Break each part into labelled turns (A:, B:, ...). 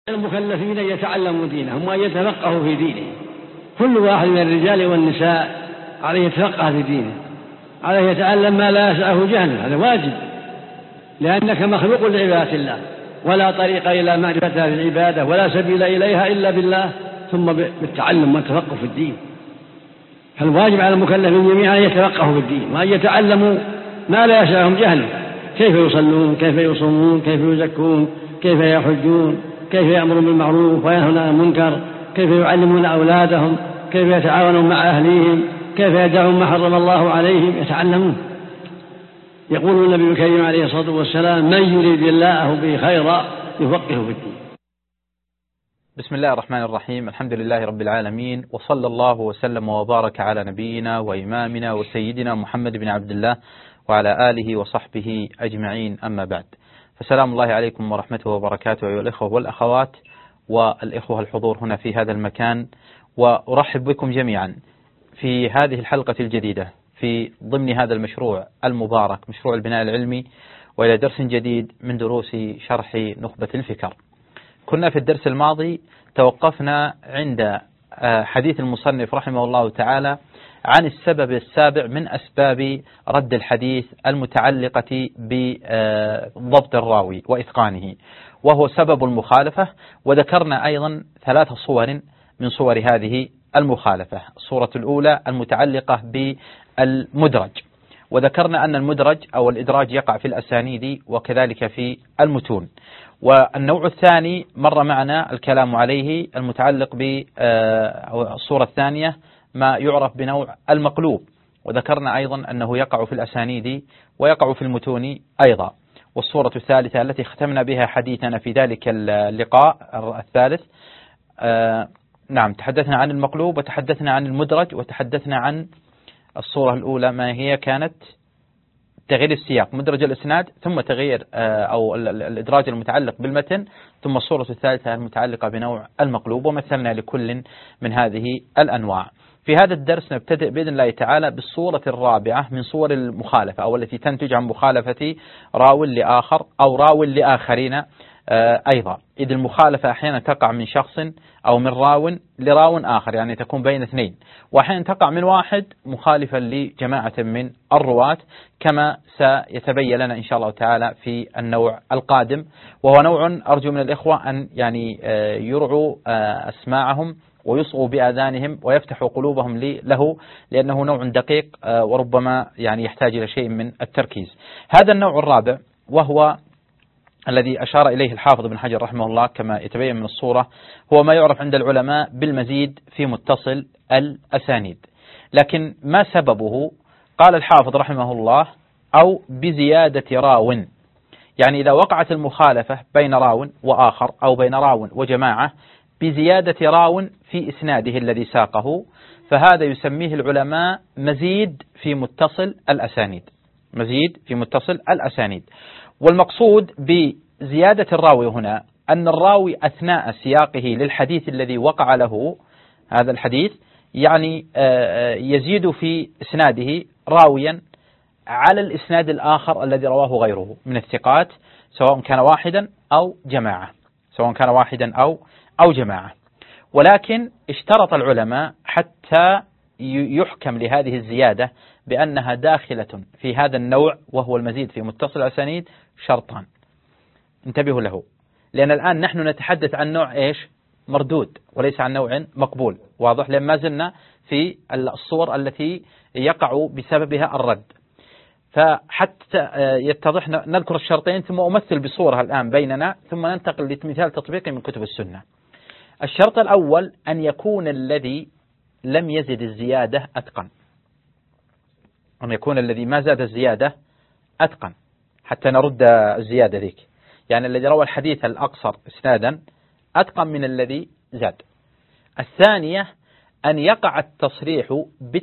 A: المكلفين يتعلموا دينهم وأن يتفقهوا في دينه. كل واحد من الرجال والنساء عليه يتفقه في دينه، عليه يتعلم ما لا يسعه جهله، هذا واجب، لأنك مخلوق لعبادة الله، ولا طريق إلى معرفتها في العبادة ولا سبيل إليها إلا بالله ثم بالتعلم والتفقه في الدين. فالواجب على المكلفين جميعا أن يتفقهوا في الدين وأن يتعلموا ما لا يسعهم جهله، كيف يصلون، كيف يصومون، كيف يزكون، كيف يحجون، كيف يأمرون بالمعروف وينهون عن المنكر، كيف يعلمون أولادهم، كيف يتعاونون مع أهليهم، كيف يدعون ما حرم الله عليهم، يتعلمون. يقول النبي الكريم عليه الصلاة والسلام: من يريد الله به خيرا يفقهه في الدين.
B: بسم الله الرحمن الرحيم، الحمد لله رب العالمين، وصلى الله وسلم وبارك على نبينا وإمامنا وسيدنا محمد بن عبد الله وعلى آله وصحبه أجمعين، أما بعد، فسلام الله عليكم ورحمته وبركاته أيها الإخوة والأخوات والإخوة الحضور هنا في هذا المكان، وأرحب بكم جميعا في هذه الحلقة الجديدة في ضمن هذا المشروع المبارك، مشروع البناء العلمي، وإلى درس جديد من دروس شرح نخبة الفكر. كنا في الدرس الماضي توقفنا عند حديث المصنف رحمه الله تعالى عن السبب السابع من أسباب رد الحديث المتعلقة بضبط الراوي وإتقانه، وهو سبب المخالفة. وذكرنا أيضا 3 صور من صور هذه المخالفة. الصورة الأولى المتعلقة بالمدرج، وذكرنا أن المدرج أو الإدراج يقع في الأسانيد وكذلك في المتون. والنوع الثاني مر معنا الكلام عليه المتعلق بالصورة الثانية ما يعرف بنوع المقلوب، وذكرنا أيضا أنه يقع في الأسانيد ويقع في المتون أيضا. والصورة الثالثة التي ختمنا بها حديثنا في ذلك اللقاء الثالث، نعم، تحدثنا عن المقلوب وتحدثنا عن المدرج وتحدثنا عن الصورة الأولى ما هي كانت تغيير السياق، مدرج الإسناد، ثم تغيير أو الإدراج المتعلق بالمتن، ثم الصورة الثالثة المتعلقة بنوع المقلوب، ومثلنا لكل من هذه الأنواع. في هذا الدرس نبتدئ بإذن الله تعالى بالصورة الرابعة من صور المخالفة، أو التي تنتج عن مخالفة راو لآخر أو راو لآخرين أيضا، إذ المخالفة أحيانا تقع من شخص أو من راو لراو آخر، يعني تكون بين اثنين، وأحيانا تقع من واحد مخالفا لجماعة من الرواة، كما سيتبين لنا إن شاء الله تعالى في النوع القادم، وهو نوع أرجو من الإخوة أن يعني يرعوا أسماعهم ويصغوا بآذانهم ويفتحوا قلوبهم له، لأنه نوع دقيق وربما يعني يحتاج إلى شيء من التركيز. هذا النوع الرابع وهو الذي أشار إليه الحافظ ابن حجر رحمه الله كما يتبين من الصورة، هو ما يعرف عند العلماء بالمزيد في متصل الأسانيد. لكن ما سببه؟ قال الحافظ رحمه الله: أو بزيادة راو، يعني إذا وقعت المخالفة بين راو وآخر أو بين راو وجماعة بزيادة راو في إسناده الذي ساقه، فهذا يسميه العلماء مزيد في متصل الأسانيد، مزيد في متصل الأسانيد. والمقصود بزيادة الراوي هنا أن الراوي أثناء سياقه للحديث الذي وقع له هذا الحديث، يعني يزيد في إسناده راويا على الإسناد الآخر الذي رواه غيره من الثقات، سواء كان واحدا أو جماعة، سواء كان واحدا أو جماعة. ولكن اشترط العلماء حتى يحكم لهذه الزيادة بأنها داخلة في هذا النوع وهو المزيد في متصل الأسانيد شرطان، انتبهوا له، لأن الآن نحن نتحدث عن نوع إيش؟ مردود، وليس عن نوع مقبول، واضح؟ لأن ما زلنا في الصور التي يقع بسببها الرد. فحتى يتضح نذكر الشرطين ثم أمثل بصورة الآن بيننا، ثم ننتقل لمثال تطبيقي من كتب السنة. الشرط الأول أن يكون الذي لم يزد الزيادة أتقن، أن يكون الذي ما زاد الزيادة أتقن حتى نرد الزيادة ذيك، يعني الذي روى الحديث الأقصر إسنادا أتقن من الذي زاد. الثانية أن يقع التصريح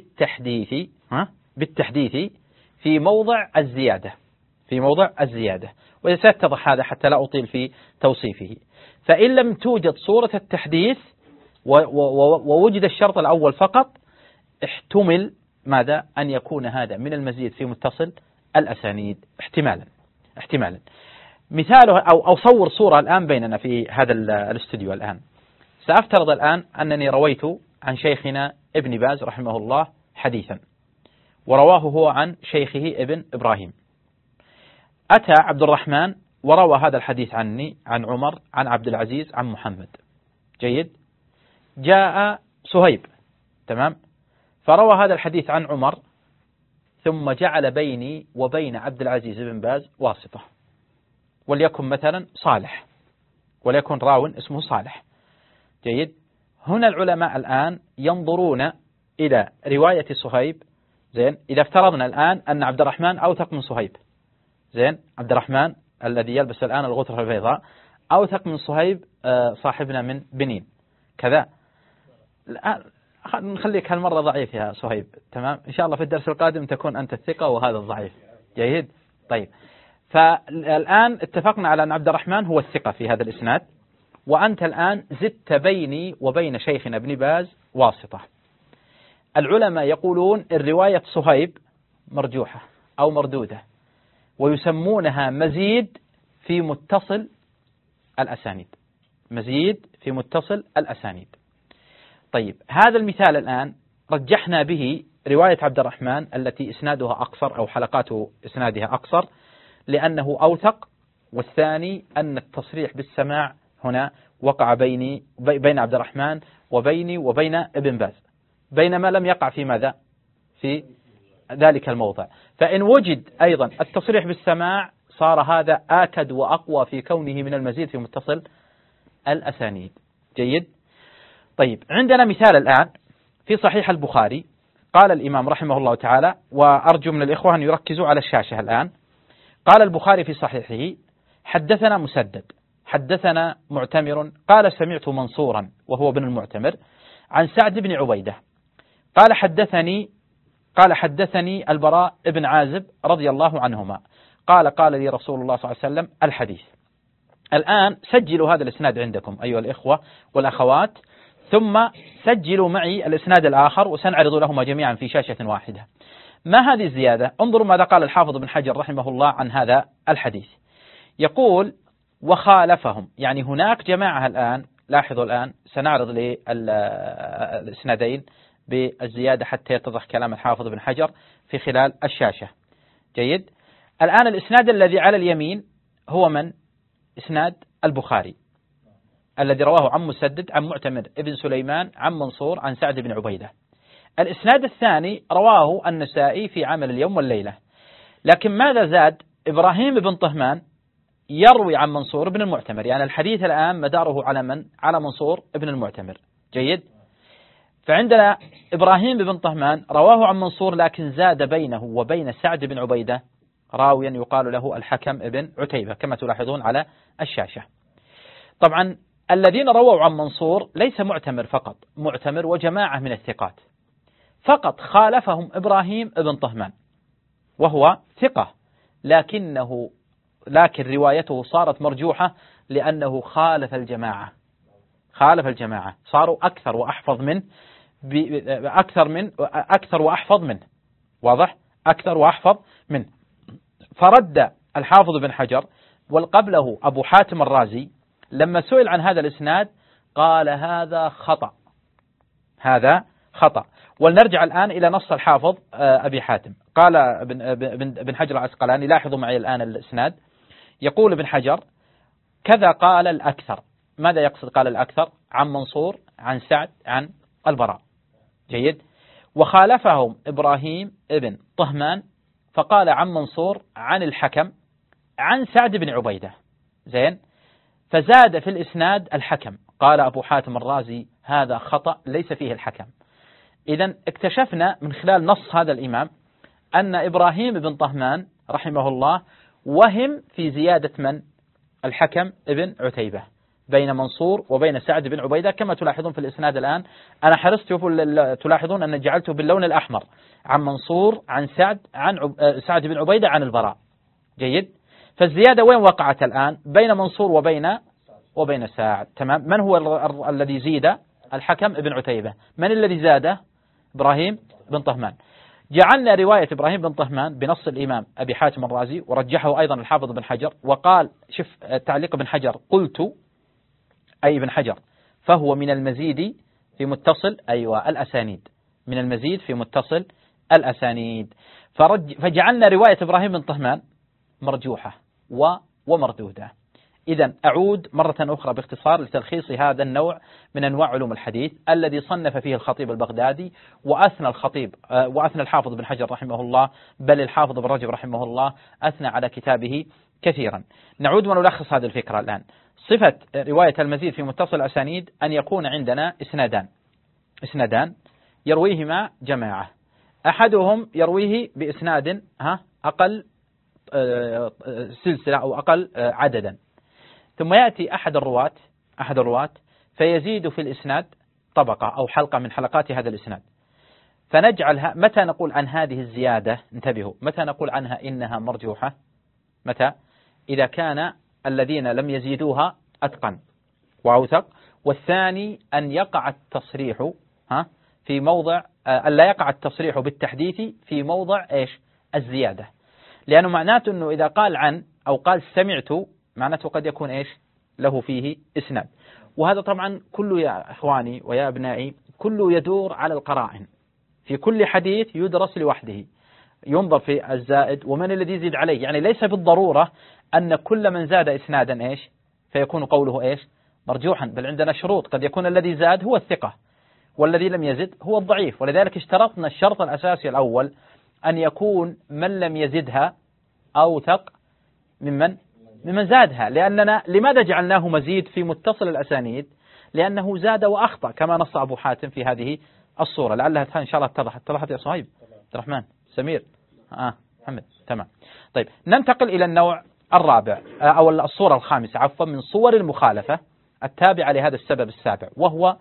B: بالتحديث في موضع الزيادة، في موضع الزيادة، وسيتضح هذا حتى لا أطيل في توصيفه. فإن لم توجد صورة التحديث ووجد الشرط الأول فقط، احتمل ماذا؟ أن يكون هذا من المزيد في متصل الأسانيد احتمالا. مثاله أو صور صورة الآن بيننا في هذا الاستوديو الآن. سأفترض الآن أنني رويت عن شيخنا ابن باز رحمه الله حديثا، ورواه هو عن شيخه ابن إبراهيم. أتى عبد الرحمن وروى هذا الحديث عني عن عمر عن عبد العزيز عن محمد. جيد. جاء صهيب، تمام، فروى هذا الحديث عن عمر، ثم جعل بيني وبين عبد العزيز بن باز واسطة، وليكن مثلا صالح، وليكن راو اسمه صالح. جيد. هنا العلماء الآن ينظرون إلى رواية صهيب. زين. إذا افترضنا الآن أن عبد الرحمن أوثق من صهيب، زين، عبد الرحمن الذي يلبس الآن الغترة البيضاء أوثق من صهيب صاحبنا من بنين كذا. الآن نخليك هالمرة ضعيف يا صهيب، تمام، إن شاء الله في الدرس القادم تكون أنت الثقة وهذا الضعيف. جيد. طيب، فالآن اتفقنا على أن عبد الرحمن هو الثقة في هذا الإسناد، وأنت الآن زدت بيني وبين شيخنا ابن باز واسطة. العلماء يقولون الرواية صهيب مرجوحة أو مردودة، ويسمونها مزيد في متصل الأسانيد. مزيد في متصل الأسانيد. طيب، هذا المثال الآن رجحنا به رواية عبد الرحمن التي إسنادها أقصر أو حلقات إسنادها أقصر لأنه أوثق، والثاني أن التصريح بالسماع هنا وقع بين عبد الرحمن وبيني وبين ابن باز، بينما لم يقع في ماذا؟ في ذلك الموضع. فإن وجد أيضا التصريح بالسماع صار هذا آكد وأقوى في كونه من المزيد في متصل الأسانيد. جيد. طيب، عندنا مثال الآن في صحيح البخاري. قال الإمام رحمه الله تعالى، وأرجو من الإخوة أن يركزوا على الشاشة الآن. قال البخاري في صحيحه: حدثنا مسدد حدثنا معتمر قال سمعت منصورا وهو بن المعتمر عن سعد بن عبيدة قال حدثني البراء بن عازب رضي الله عنهما قال لي رسول الله صلى الله عليه وسلم الحديث. الآن سجلوا هذا الإسناد عندكم أيها الإخوة والأخوات، ثم سجلوا معي الإسناد الآخر وسنعرض لهما جميعا في شاشة واحدة. ما هذه الزيادة؟ انظروا ماذا قال الحافظ بن حجر رحمه الله عن هذا الحديث. يقول: وخالفهم، يعني هناك جماعة الآن. لاحظوا الآن سنعرض للإسنادين بالزيادة حتى يتضح كلام الحافظ بن حجر في خلال الشاشة. جيد. الآن الإسناد الذي على اليمين هو من؟ إسناد البخاري الذي رواه عن مسدد عن معتمر ابن سليمان عن منصور عن سعد بن عبيدة. الإسناد الثاني رواه النسائي في عمل اليوم والليلة، لكن ماذا زاد؟ إبراهيم بن طهمان يروي عن منصور بن المعتمر، يعني الحديث الآن مداره على من؟ على منصور بن المعتمر. جيد. فعندنا إبراهيم بن طهمان رواه عن منصور، لكن زاد بينه وبين سعد بن عبيدة راويا يقال له الحكم بن عتيبة كما تلاحظون على الشاشة. طبعا الذين رووا عن منصور ليس معتمر فقط، معتمر وجماعة من الثقات، فقط خالفهم إبراهيم بن طهمان وهو ثقة، لكن روايته صارت مرجوحة لأنه خالف الجماعة، صاروا أكثر وأحفظ منه، أكثر وأحفظ منه. واضح؟ أكثر وأحفظ منه. فرد الحافظ بن حجر والقبله أبو حاتم الرازي لما سئل عن هذا الإسناد قال هذا خطأ. ولنرجع الآن إلى نص الحافظ أبي حاتم. قال بن حجر العسقلاني، لاحظوا معي الآن الإسناد، يقول ابن حجر: كذا قال الأكثر. ماذا يقصد قال الأكثر؟ عن منصور عن سعد عن البراء. جيد. وخالفهم إبراهيم ابن طهمان فقال عن منصور عن الحكم عن سعد بن عبيدة. زين. فزاد في الإسناد الحكم. قال أبو حاتم الرازي هذا خطأ ليس فيه الحكم. إذن اكتشفنا من خلال نص هذا الإمام أن إبراهيم بن طهمان رحمه الله وهم في زيادة من؟ الحكم ابن عتيبة بين منصور وبين سعد بن عبيدة كما تلاحظون في الإسناد الآن. أنا حرصت تلاحظون أن جعلته باللون الأحمر، عن منصور عن سعد بن عبيدة عن البراء. جيد. فالزيادة وين وقعت الآن؟ بين منصور وبين سعد. تمام. من هو الذي زيد؟ الحكم ابن عتيبة. من الذي زاده؟ إبراهيم بن طهمان. جعلنا رواية إبراهيم بن طهمان بنص الإمام أبي حاتم الرازي، ورجحه أيضا الحافظ بن حجر، وقال شوف تعليق ابن حجر: قلت أي ابن حجر فهو من المزيد في متصل الأسانيد، من المزيد في متصل الأسانيد. فجعلنا رواية إبراهيم بن طهمان مرجوحة ومردودة. إذن أعود مرة أخرى باختصار لتلخيص هذا النوع من أنواع علوم الحديث الذي صنف فيه الخطيب البغدادي، وأثنى الحافظ بن حجر رحمه الله، بل الحافظ بن رجب رحمه الله أثنى على كتابه كثيرا. نعود ونلخص هذه الفكرة الآن. صفة رواية المزيد في متصل الأسانيد أن يكون عندنا إسنادان يرويهما جماعة، أحدهم يرويه بإسناد أقل سلسلة أو أقل عددا، ثم يأتي أحد الرواة فيزيد في الإسناد طبقة أو حلقة من حلقات هذا الإسناد، فنجعلها متى نقول عن هذه الزيادة، انتبهوا، متى نقول عنها إنها مرجوحة؟ متى؟ إذا كان الذين لم يزيدوها أتقن وأوثق. والثاني أن يقع التصريح في موضع ألا يقع التصريح بالتحديث في موضع الزيادة، لأنه معناته أنه إذا قال عن أو قال سمعت معناته قد يكون له فيه إسناد. وهذا طبعا كله يا إخواني ويا أبنائي كله يدور على القرائن، في كل حديث يدرس لوحده، ينظر في الزائد ومن الذي يزيد عليه. يعني ليس بالضرورة أن كل من زاد إسنادا فيكون قوله مرجوحا، بل عندنا شروط، قد يكون الذي زاد هو الثقة والذي لم يزد هو الضعيف. ولذلك اشترطنا الشرط الأساسي الأول أن يكون من لم يزدها أوثق ممن زادها. لأننا لماذا جعلناه مزيد في متصل الأسانيد؟ لأنه زاد وأخطأ كما نص أبو حاتم في هذه الصورة. لعلها إن شاء الله اتضحت يا صهيب، عبد الرحمن، سمير، محمد، تمام. طيب ننتقل إلى النوع الرابع أو الصورة الخامسة عفوا من صور المخالفة التابعة لهذا السبب السابع، وهو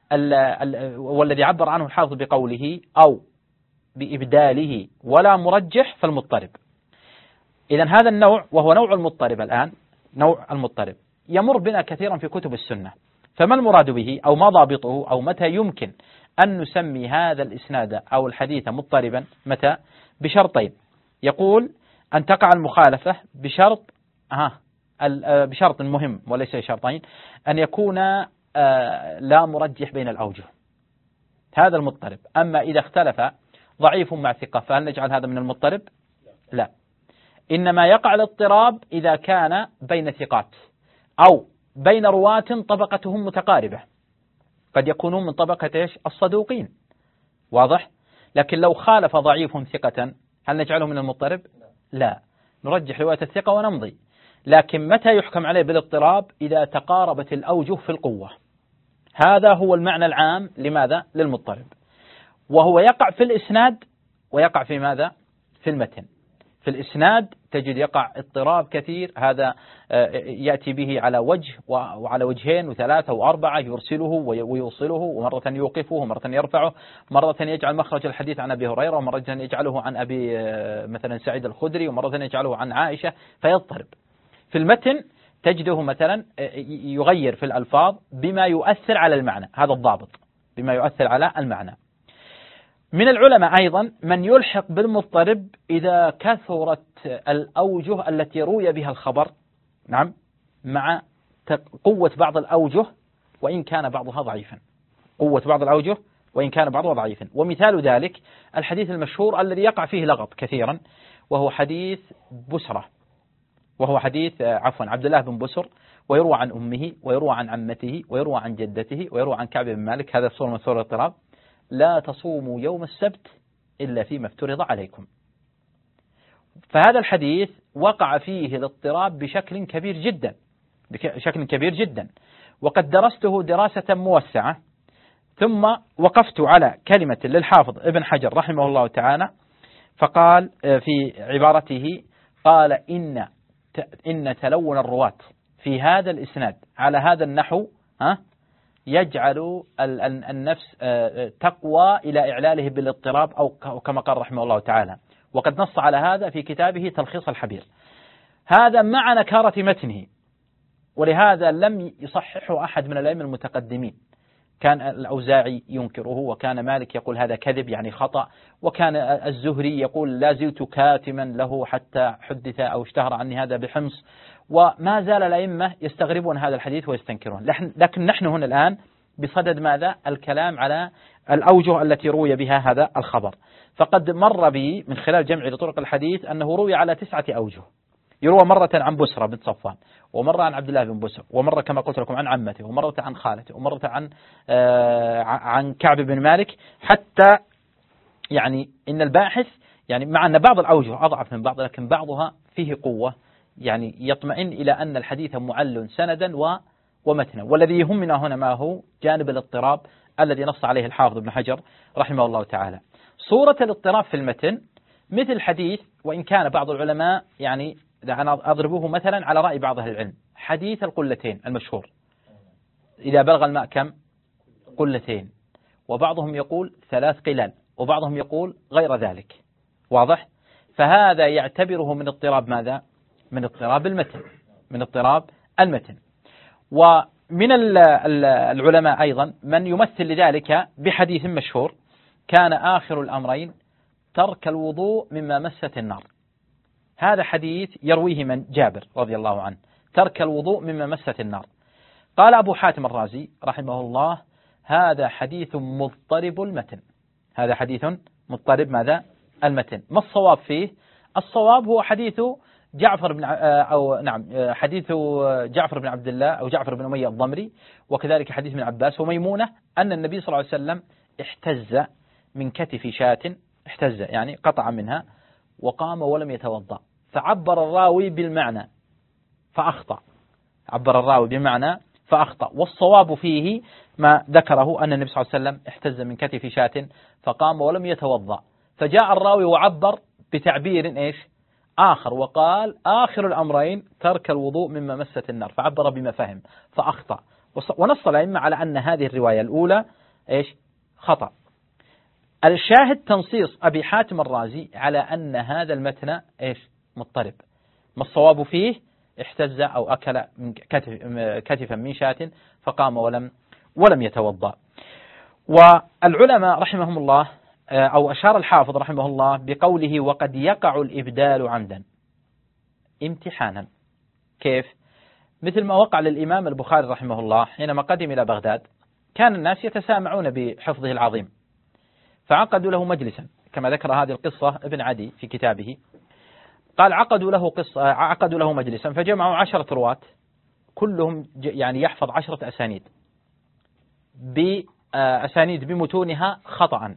B: والذي عبر عنه الحافظ بقوله أو بإبداله ولا مرجح فالمضطرب. إذن هذا النوع وهو نوع المضطرب الآن، نوع المضطرب يمر بنا كثيرا في كتب السنة. فما المراد به أو ما ضابطه أو متى يمكن أن نسمي هذا الإسناد أو الحديث مضطربا؟ متى؟ بشرطين. يقول أن تقع المخالفة بشرط مهم وليس شرطين، أن يكون لا مرجح بين الأوجه، هذا المضطرب. أما إذا اختلف ضعيف مع ثقة فهل نجعل هذا من المضطرب؟ لا، إنما يقع الاضطراب إذا كان بين ثقات أو بين رواة طبقتهم متقاربة، قد يكونون من طبقة الصدوقين، واضح؟ لكن لو خالف ضعيف ثقة هل نجعله من المضطرب؟ لا، نرجح رواية الثقة ونمضي. لكن متى يحكم عليه بالاضطراب؟ إذا تقاربت الأوجه في القوة. هذا هو المعنى العام لماذا؟ للمضطرب. وهو يقع في الإسناد ويقع في ماذا؟ في المتن. في الإسناد تجد يقع اضطراب كثير، هذا يأتي به على وجه وعلى وجهين وثلاثة وأربعة، يرسله ويوصله، ومرة يوقفه ومرة يرفعه، مرة يجعل مخرج الحديث عن أبي هريرة، ومرة يجعله عن أبي مثلا سعيد الخدري، ومرة يجعله عن عائشة، فيضطرب. في المتن تجده مثلا يغير في الألفاظ بما يؤثر على المعنى، هذا الضابط، بما يؤثر على المعنى. من العلماء أيضا من يلحق بالمضطرب إذا كثرت الأوجه التي روي بها الخبر، نعم، مع قوة بعض الأوجه وإن كان بعضها ضعيفا، قوة بعض الأوجه وإن كان بعضها ضعيفا. ومثال ذلك الحديث المشهور الذي يقع فيه لغط كثيرا، وهو حديث بسرة، وهو حديث عبد الله بن بسر، ويروى عن أمه ويروى عن عمته ويروى عن جدته ويروى عن كعب بن مالك. هذا صورة من صور الاضطراب: لا تصوموا يوم السبت إلا فيما افترض عليكم. فهذا الحديث وقع فيه الاضطراب بشكل كبير جدا، وقد درسته دراسة موسعة، ثم وقفت على كلمة للحافظ ابن حجر رحمه الله تعالى، فقال في عبارته، قال إن تلون الرواة في هذا الإسناد على هذا النحو يجعل النفس تقوى إلى إعلاله بالاضطراب، أو كما قال رحمه الله تعالى، وقد نص على هذا في كتابه تلخيص الحبير. هذا مع نكارة متنه، ولهذا لم يصححه أحد من الأئمة المتقدمين، كان الأوزاعي ينكره، وكان مالك يقول هذا كذب يعني خطأ، وكان الزهري يقول لا زلت كاتما له حتى حدث أو اشتهر عني هذا بحمص. وما زال الأئمة يستغربون هذا الحديث ويستنكرون. لكن نحن هنا الآن بصدد ماذا؟ الكلام على الأوجه التي روي بها هذا الخبر. فقد مر بي من خلال جمع لطرق الحديث أنه روي على 9 أوجه. يروى مرة عن بسرى بن صفوان، ومرة عن عبد الله بن بسر، ومرة كما قلت لكم عن عمته، ومرة عن خالته، ومرة عن كعب بن مالك، حتى يعني إن الباحث يعني مع أن بعض الأوجه أضعف من بعض لكن بعضها فيه قوة، يعني يطمئن إلى أن الحديث معل سندا ومتنا. والذي يهمنا هنا ما هو جانب الاضطراب الذي نص عليه الحافظ ابن حجر رحمه الله تعالى. صورة الاضطراب في المتن مثل حديث، وإن كان بعض العلماء يعني أنا أضربه مثلا على رأي بعض أهل العلم، حديث القلتين المشهور، إذا بلغ الماء كم؟ قلتين، وبعضهم يقول 3 قلال، وبعضهم يقول غير ذلك. واضح؟ فهذا يعتبره من اضطراب ماذا؟ من اضطراب المتن، من اضطراب المتن. ومن العلماء أيضا من يمثل لذلك بحديث مشهور كان آخر الأمرين ترك الوضوء مما مست النار. هذا حديث يرويه من جابر رضي الله عنه، ترك الوضوء مما مست النار. قال أبو حاتم الرازي رحمه الله هذا حديث مضطرب المتن، هذا حديث مضطرب ماذا؟ المتن. ما الصواب فيه؟ الصواب هو حديث جعفر بن حديث جعفر بن عبد الله أو جعفر بن أمية الضمري، وكذلك حديث ابن عباس وميمونة أن النبي صلى الله عليه وسلم احتز من كتف شاة، احتز يعني قطع منها، وقام ولم يتوضأ، فعبر الراوي بالمعنى فأخطأ، عبر الراوي بمعنى فأخطأ. والصواب فيه ما ذكره أن النبي صلى الله عليه وسلم احتز من كتف شاة فقام ولم يتوضأ، فجاء الراوي وعبر بتعبير إيش آخر، وقال آخر الأمرين ترك الوضوء مما مست النار، فعبر بما فهم فأخطأ. ونص الأئمة على أن هذه الرواية الأولى إيش خطأ. الشاهد تنصيص أبي حاتم الرازي على أن هذا المتن إيش مضطرب. ما الصواب فيه؟ احتز أو أكل من كتفا من شاة فقام ولم يتوضأ. والعلماء رحمهم الله أو أشار الحافظ رحمه الله بقوله وقد يقع الإبدال عمدا امتحانا. كيف؟ مثل ما وقع للإمام البخاري رحمه الله حينما قدم إلى بغداد، كان الناس يتسامعون بحفظه العظيم، فعقدوا له مجلسا كما ذكر هذه القصة ابن عدي في كتابه. قال عقدوا له مجلسا فجمعوا 10 رواة كلهم يعني يحفظ 10 أسانيد بأسانيد بمتونها خطأ،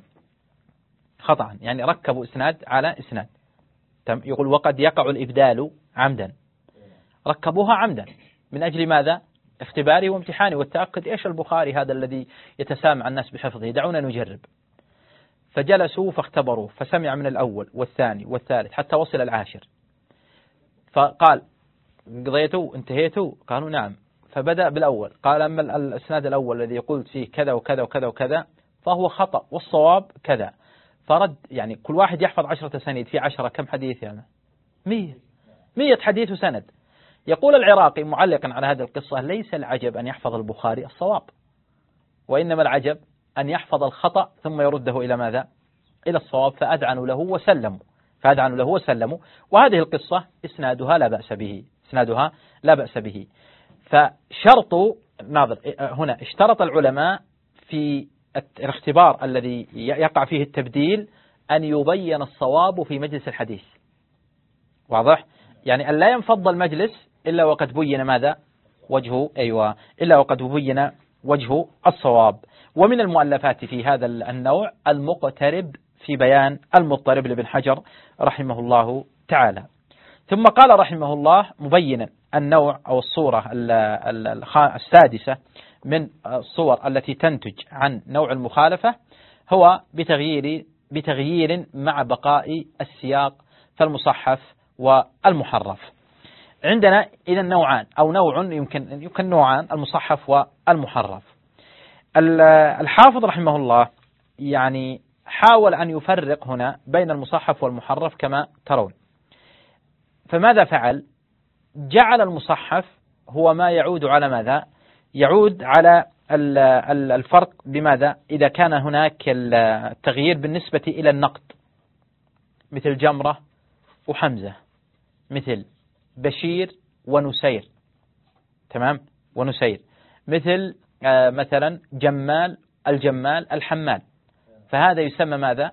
B: يعني ركبوا إسناد على إسناد. يقول وقد يقع الإبدال عمدا، ركبوها عمدا من أجل ماذا؟ اختباري وامتحاني والتأكد إيش البخاري هذا الذي يتسامع الناس بحفظه، دعونا نجرب. فجلسوا فاختبروا، فسمع من الأول والثاني والثالث حتى وصل 10. فقال قضيتوا انتهيتوا؟ قالوا نعم. فبدأ بالأول، قال أما الإسناد الأول الذي قلت فيه كذا وكذا وكذا وكذا فهو خطأ والصواب كذا. فرد يعني كل واحد يحفظ 10 أسانيد، في 10 كم حديث يعني 100 حديث وسند. يقول العراقي معلقا على هذه القصة ليس العجب أن يحفظ البخاري الصواب، وإنما العجب أن يحفظ الخطأ ثم يرده إلى ماذا؟ إلى الصواب. فأذعنوا له وسلموا. وهذه القصة إسنادها لا بأس به. فشرط ناظر هنا اشترط العلماء في الاختبار الذي يقع فيه التبديل أن يبين الصواب في مجلس الحديث. واضح؟ يعني أن لا ينفض المجلس إلا وقد بين ماذا؟ إلا وقد بين وجه الصواب. ومن المؤلفات في هذا النوع المقترب في بيان المضطرب لابن حجر رحمه الله تعالى. ثم قال رحمه الله مبينا النوع أو الصورة السادسة من الصور التي تنتج عن نوع المخالفة هو بتغيير مع بقاء السياق فالمصحف والمحرف. عندنا إذا نوعان أو نوع يمكن نوعان، المصحف والمحرف. الحافظ رحمه الله يعني حاول أن يفرق هنا بين المصحف والمحرف كما ترون. فماذا فعل؟ جعل المصحف هو ما يعود على ماذا؟ يعود على الفرق بماذا؟ إذا كان هناك التغيير بالنسبة إلى النقد، مثل جمرة وحمزة، مثل بشير ونسير، تمام، ونسير، مثل مثلا جمال، الجمال، الحمال، فهذا يسمى ماذا؟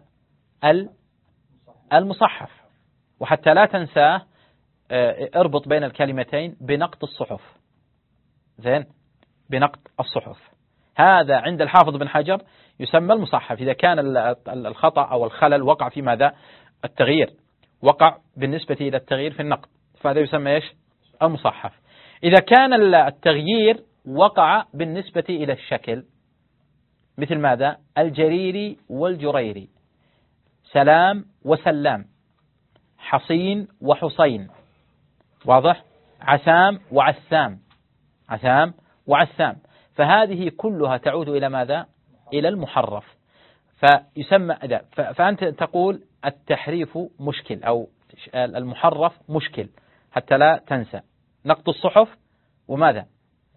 B: المصحف. وحتى لا تنساه اربط بين الكلمتين بنقد الصحف، زين، بنقد الصحف، هذا عند الحافظ بن حجر يسمى المصحف. إذا كان الخطأ أو الخلل وقع في ماذا؟ التغيير، وقع بالنسبة إلى التغيير في النقد، فهذا يسمى إيش؟ المصحف. إذا كان التغيير وقع بالنسبة إلى الشكل، مثل ماذا؟ الجريري والجريري، سلام وسلام، حصين وحصين، واضح؟ عسام وعسام، عسام وعسام، فهذه كلها تعود إلى ماذا؟ إلى المحرف، فيسمى فأنت تقول التحريف مشكل أو المحرف مشكل، حتى لا تنسى نقد الصحف وماذا؟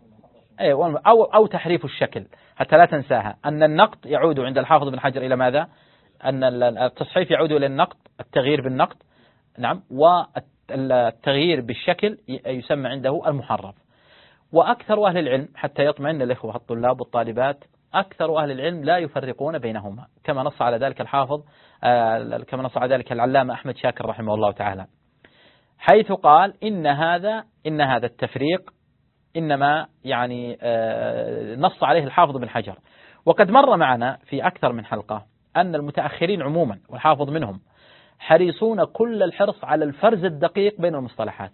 B: أو تحريف الشكل، حتى لا تنساها أن النقد يعود عند الحافظ بن حجر إلى ماذا؟ أن التصحيف يعود إلى النقد، التغيير بالنقد، نعم، والتغيير بالشكل يسمى عنده المحرف. وأكثر أهل العلم، حتى يطمئن الإخوة الطلاب والطالبات، أكثر أهل العلم لا يفرقون بينهما، كما نص على ذلك الحافظ، كما نص على ذلك العلامة أحمد شاكر رحمه الله تعالى، حيث قال إن هذا التفريق إنما يعني نص عليه الحافظ بن حجر. وقد مر معنا في أكثر من حلقة أن المتأخرين عموما والحافظ منهم حريصون كل الحرص على الفرز الدقيق بين المصطلحات،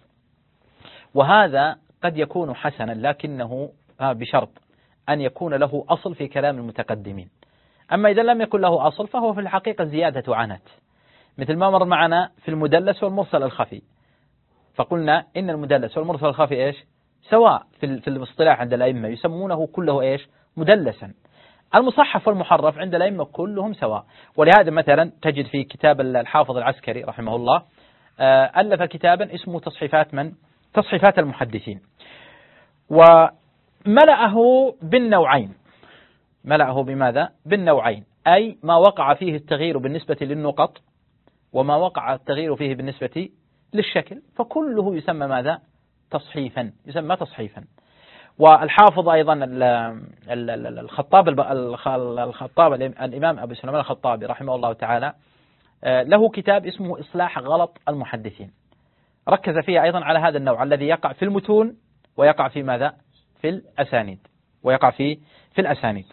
B: وهذا قد يكون حسنا، لكنه بشرط أن يكون له أصل في كلام المتقدمين. أما إذا لم يكن له أصل فهو في الحقيقة زيادة عنت، مثل ما مر معنا في المدلس والمرسل الخفي، فقلنا إن المدلس والمرسل الخفي إيش؟ سواء في الاصطلاح عند الأئمة، يسمونه كله إيش؟ مدلسا. المصحف والمحرف عند الأئمة كلهم سواء. ولهذا مثلا تجد في كتاب الحافظ العسكري رحمه الله ألف كتابا اسمه تصحيفات المحدثين، وملأه بالنوعين. ملأه بماذا؟ بالنوعين، أي ما وقع فيه التغيير بالنسبة للنقط، وما وقع التغيير فيه بالنسبة للشكل، فكله يسمى ماذا؟ تصحيفا، يسمى تصحيفا. والحافظ أيضا الخطاب الإمام أبو سليمان الخطابي رحمه الله تعالى له كتاب اسمه إصلاح غلط المحدثين، ركز فيه أيضا على هذا النوع الذي يقع في المتون ويقع في ماذا؟ في الأسانيد، ويقع في الأسانيد.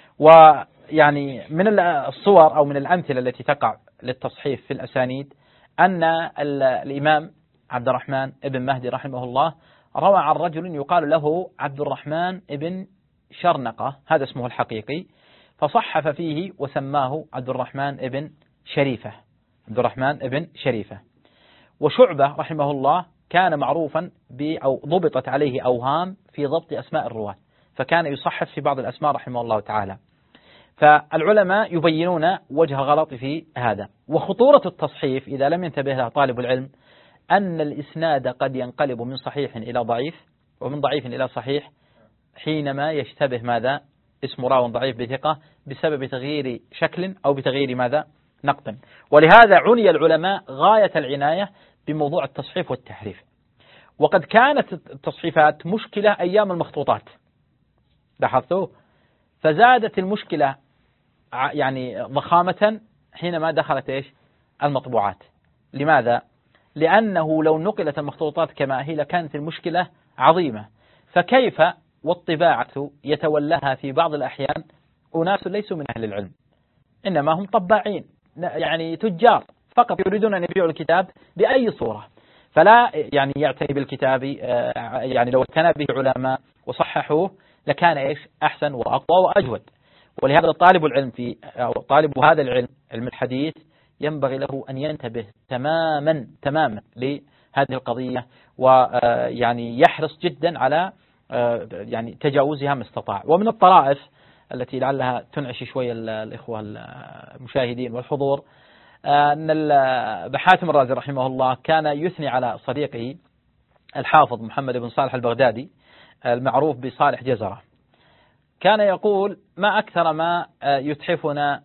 B: ويعني من الصور أو من الأمثلة التي تقع للتصحيف في الأسانيد أن الإمام عبد الرحمن ابن مهدي رحمه الله روى عن رجل يقال له عبد الرحمن ابن شرنقة، هذا اسمه الحقيقي، فصحف فيه وسماه عبد الرحمن ابن شريفة، عبد الرحمن ابن شريفة. وشعبة رحمه الله كان معروفا أو ضبطت عليه أوهام في ضبط أسماء الرواة، فكان يصحف في بعض الأسماء رحمه الله تعالى. فالعلماء يبينون وجه غلط في هذا. وخطورة التصحيف إذا لم ينتبه له طالب العلم أن الإسناد قد ينقلب من صحيح إلى ضعيف، ومن ضعيف إلى صحيح، حينما يشتبه ماذا؟ اسم راو ضعيف بثقة بسبب تغيير شكل أو بتغيير ماذا؟ نقد. ولهذا عني العلماء غاية العناية بموضوع التصحيف والتحريف. وقد كانت التصحيفات مشكلة أيام المخطوطات، لاحظتوا؟ فزادت المشكلة يعني ضخامة حينما دخلت إيش؟ المطبوعات. لماذا؟ لأنه لو نقلت المخطوطات كما هي لكانت المشكلة عظيمة، فكيف والطباعة يتولاها في بعض الأحيان أناس ليسوا من أهل العلم، إنما هم طباعين، يعني تجار فقط يريدون أن يبيعوا الكتاب بأي صورة، فلا يعني يعتني بالكتاب. يعني لو اعتنى به علماء وصححوه لكان إيش؟ أحسن وأقوى وأجود. ولهذا طالب العلم أو طالب هذا العلم، علم الحديث، ينبغي له أن ينتبه تماما لهذه القضية، ويعني يحرص جدا على يعني تجاوزها ما استطاع. ومن الطرائف التي لعلها تنعش شوية الإخوة المشاهدين والحضور أن بحاتم الرازي رحمه الله كان يثني على صديقه الحافظ محمد بن صالح البغدادي المعروف بصالح جزرة. كان يقول: ما أكثر ما يتحفنا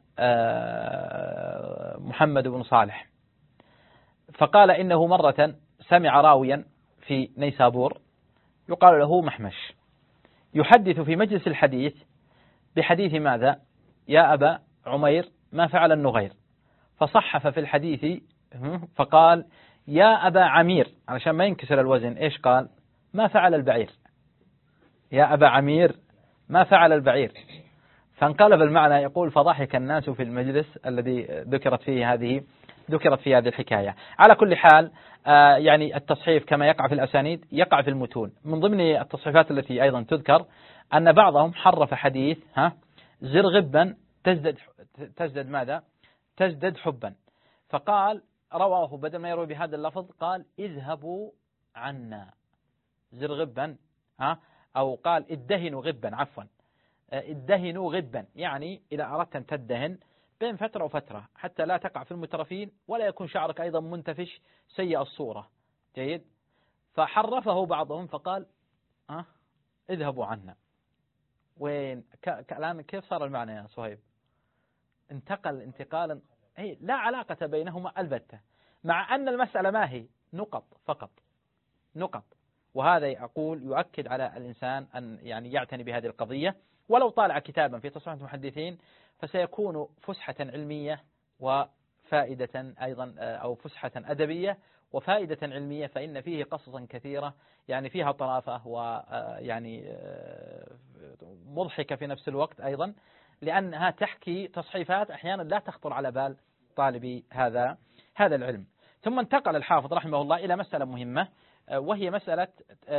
B: محمد بن صالح. فقال إنه مرة سمع راويا في نيسابور يقال له محمش يحدث في مجلس الحديث بحديث ماذا؟ يا أبا عمير ما فعل النغير، فصحف في الحديث فقال: يا أبا عمير، علشان ما ينكسر الوزن إيش قال؟ ما فعل البعير. يا أبا عمير ما فعل البعير. فانقلب المعنى، يقول: فضحك الناس في المجلس الذي ذكرت فيه هذه الحكاية. على كل حال يعني التصحيف كما يقع في الأسانيد يقع في المتون. من ضمن التصحيفات التي أيضا تذكر أن بعضهم حرف حديث زر غبا تزدد ماذا؟ تزدد حبا. فقال رواه بدل ما يروي بهذا اللفظ قال: اذهبوا عنا زر غبا، أو قال ادهنوا غبا، عفوا ادهنوا غبا، يعني إذا أردت أن تدهن بين فترة وفترة حتى لا تقع في المترفين ولا يكون شعرك أيضا منتفش سيء الصورة. جيد. فحرفه بعضهم فقال اذهبوا عنا. وين الآن كيف صار المعنى يا صهيب؟ انتقل انتقالا لا علاقة بينهما البتة، مع أن المسألة ما هي نقط فقط، نقط. وهذا أقول يؤكد على الإنسان أن يعني يعتني بهذه القضية، ولو طالع كتابا في تصحيح المحدثين فسيكون فسحة علمية وفائدة أيضا، أو فسحة أدبية وفائدة علمية، فإن فيه قصصا كثيرة يعني فيها طرافة ويعني مضحكة في نفس الوقت أيضا، لأنها تحكي تصحيفات أحيانا لا تخطر على بال طالبي هذا العلم. ثم انتقل الحافظ رحمه الله إلى مسألة مهمة، وهي مسألة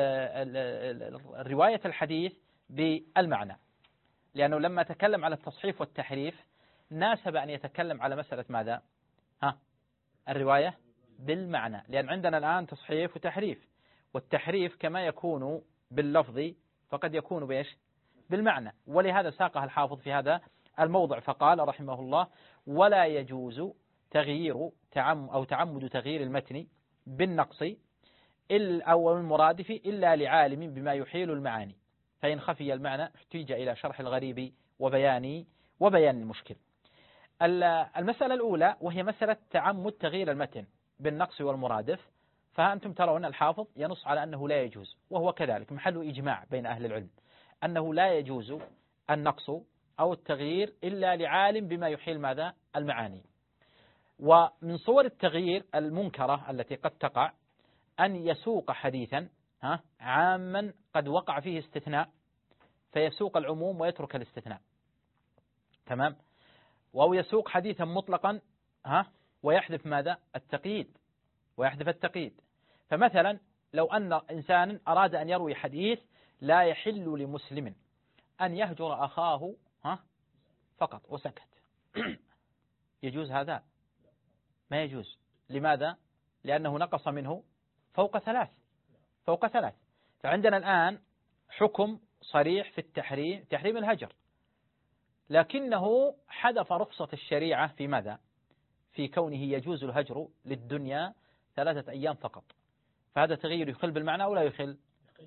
B: رواية الحديث بالمعنى، لأنه لما تكلم على التصحيف والتحريف ناسب أن يتكلم على مسألة ماذا؟ الرواية بالمعنى، لأن عندنا الآن تصحيف وتحريف، والتحريف كما يكون باللفظ فقد يكون بإيش؟ بالمعنى. ولهذا ساقها الحافظ في هذا الموضع فقال رحمه الله: ولا يجوز تغيير أو تعمد تغيير المتن بالنقص أو المرادف إلا لعالم بما يحيل المعاني، فإن خفي المعنى احتيج إلى شرح الغريب وبيان المشكل. المسألة الأولى وهي مسألة تعمد تغيير المتن بالنقص والمرادف، فأنتم ترون الحافظ ينص على أنه لا يجوز، وهو كذلك محل إجماع بين أهل العلم أنه لا يجوز النقص أو التغيير إلا لعالم بما يحيل ماذا؟ المعاني. ومن صور التغيير المنكرة التي قد تقع أن يسوق حديثا عاما قد وقع فيه استثناء فيسوق العموم ويترك الاستثناء، تمام؟ أو يسوق حديثا مطلقا ويحذف ماذا؟ التقييد، ويحذف التقييد. فمثلا لو أن إنسان أراد أن يروي حديث: لا يحل لمسلم أن يهجر أخاه فقط وسكت، يجوز هذا؟ ما يجوز. لماذا؟ لأنه نقص منه فوق ثلاث. فعندنا الآن حكم صريح في تحريم الهجر، لكنه حذف رخصة الشريعة في ماذا؟ في كونه يجوز الهجر للدنيا 3 أيام فقط. فهذا تغيير يخل بالمعنى أو لا يخل؟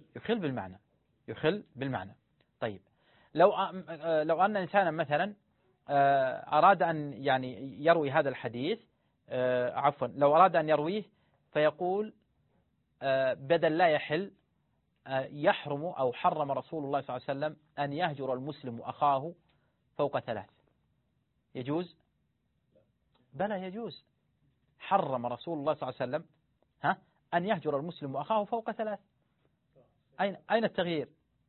B: يخل بالمعنى. طيب لو أن إنسانا مثلا أراد أن يعني يروي هذا الحديث، لو أراد أن يرويه فيقول بدل لا يحل يحرم أو حرم رسول الله صلى الله عليه وسلم أن يهجر المسلم أخاه فوق 3. يجوز؟ بلى يجوز. حرم رسول الله صلى الله عليه وسلم أن يهجر المسلم أخاه فوق 3. أين التغيير؟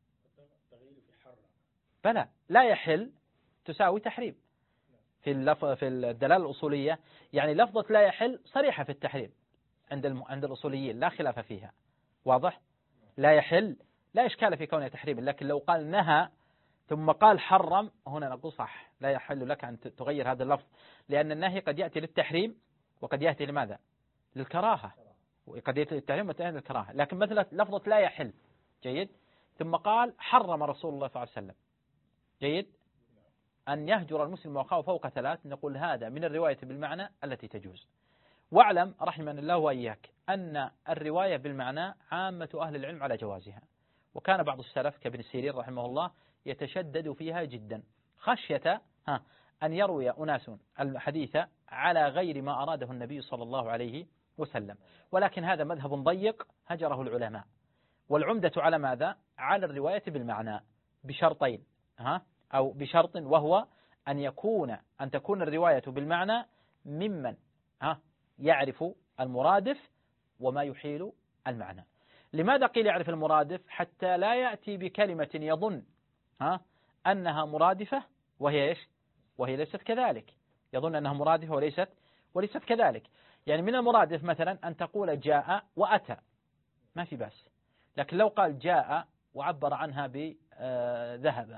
B: بلى لا يحل تساوي تحريم في الدلالة الأصولية، يعني لفظة لا يحل صريحة في التحريم عند الأصوليين لا خلاف فيها، واضح؟ لا يحل لا إشكال في كونه تحريم، لكن لو قال نهى ثم قال حرم هنا نقول صح، لا يحل لك أن تغير هذا اللفظ، لأن النهي قد يأتي للتحريم وقد يأتي لماذا؟ للكراهة، وقد يأتي للتحريم وقد يأتي للكراهة. لكن مثلا لفظة لا يحل، جيد، ثم قال حرم رسول الله صلى الله عليه وسلم، جيد، أن يهجر المسلم أخاه فوق 3، نقول هذا من الرواية بالمعنى التي تجوز. واعلم رحمنا الله وإياك أن الرواية بالمعنى عامة أهل العلم على جوازها، وكان بعض السلف كابن سيرين رحمه الله يتشدد فيها جدا خشية أن يروي أناس الحديث على غير ما أراده النبي صلى الله عليه وسلم. ولكن هذا مذهب ضيق هجره العلماء، والعمدة على ماذا؟ على الرواية بالمعنى بشرطين، أو بشرط، وهو أن تكون الرواية بالمعنى ممن يعرف المرادف وما يحيل المعنى. لماذا قيل يعرف المرادف؟ حتى لا يأتي بكلمة يظن أنها مرادفة وهي إيش؟ وهي ليست كذلك، يظن أنها مرادفة وليست كذلك. يعني من المرادف مثلا أن تقول جاء وأتى، ما في بأس، لكن لو قال جاء وعبر عنها بذهب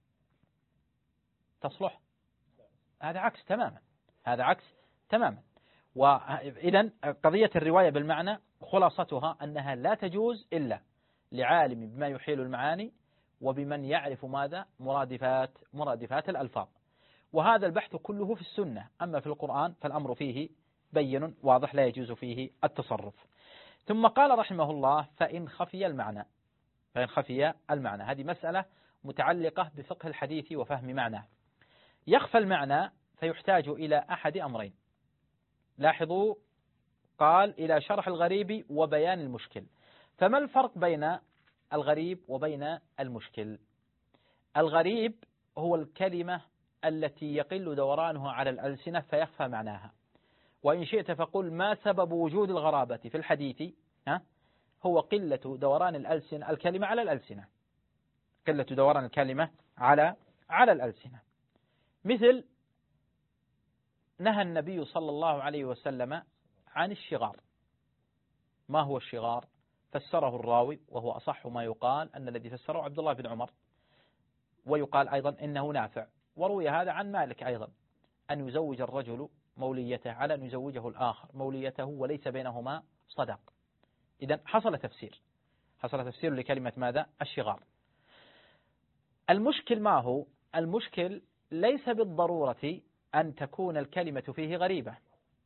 B: تصلح؟ هذا عكس تماما. وإذن قضية الرواية بالمعنى خلاصتها أنها لا تجوز إلا لعالم بما يحيل المعاني وبمن يعرف ماذا؟ مرادفات الألفاظ. وهذا البحث كله في السنة، أما في القرآن فالأمر فيه بين واضح لا يجوز فيه التصرف. ثم قال رحمه الله فإن خفي المعنى، هذه مسألة متعلقة بفقه الحديث وفهم معناه. يخفى المعنى فيحتاج إلى أحد أمرين. لاحظوا، قال إلى شرح الغريب وبيان المشكل. فما الفرق بين الغريب وبين المشكل؟ الغريب هو الكلمة التي يقل دورانها على الألسنة فيخفى معناها. وإن شئت فقل ما سبب وجود الغرابة في الحديث؟ هو قلة دوران الكلمة على الألسنة، قلة دوران الكلمة على الألسنة. مثل نهى النبي صلى الله عليه وسلم عن الشغار. ما هو الشغار؟ فسره الراوي وهو أصح ما يقال أن الذي فسره عبد الله بن عمر، ويقال أيضا إنه نافع. وروي هذا عن مالك أيضا، أن يزوج الرجل موليته على أن يزوجه الآخر موليته وليس بينهما صداق. إذن حصل تفسير لكلمة ماذا؟ الشغار. المشكل ما هو؟ المشكل ليس بالضرورة أن تكون الكلمة فيه غريبة،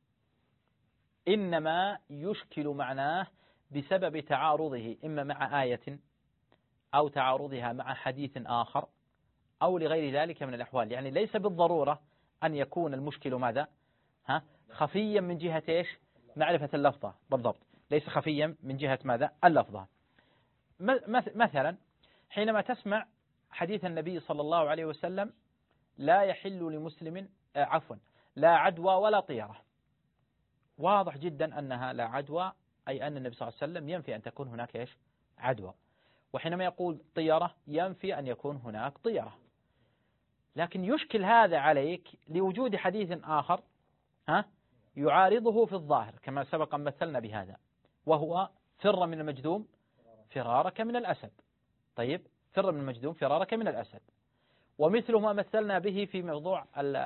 B: إنما يشكل معناه بسبب تعارضه إما مع آية أو تعارضها مع حديث آخر أو لغير ذلك من الأحوال. يعني ليس بالضرورة أن يكون المشكل ماذا؟ خفيا من جهة إيش؟ معرفة اللفظة بالضبط، ليس خفيا من جهة ماذا؟ اللفظة. مثلا حينما تسمع حديث النبي صلى الله عليه وسلم لا يحل لمسلم لا عدوى ولا طيرة، واضح جدا أنها لا عدوى، أي أن النبي صلى الله عليه وسلم ينفي أن تكون هناك إيش؟ عدوى. وحينما يقول طيرة ينفي أن يكون هناك طيرة. لكن يشكل هذا عليك لوجود حديث آخر يعارضه في الظاهر، كما سبق أن مثلنا بهذا، وهو فر من المجذوم فرارك من الأسد. طيب، فر من المجذوم فرارك من الأسد. ومثل ما مثلنا به في موضوع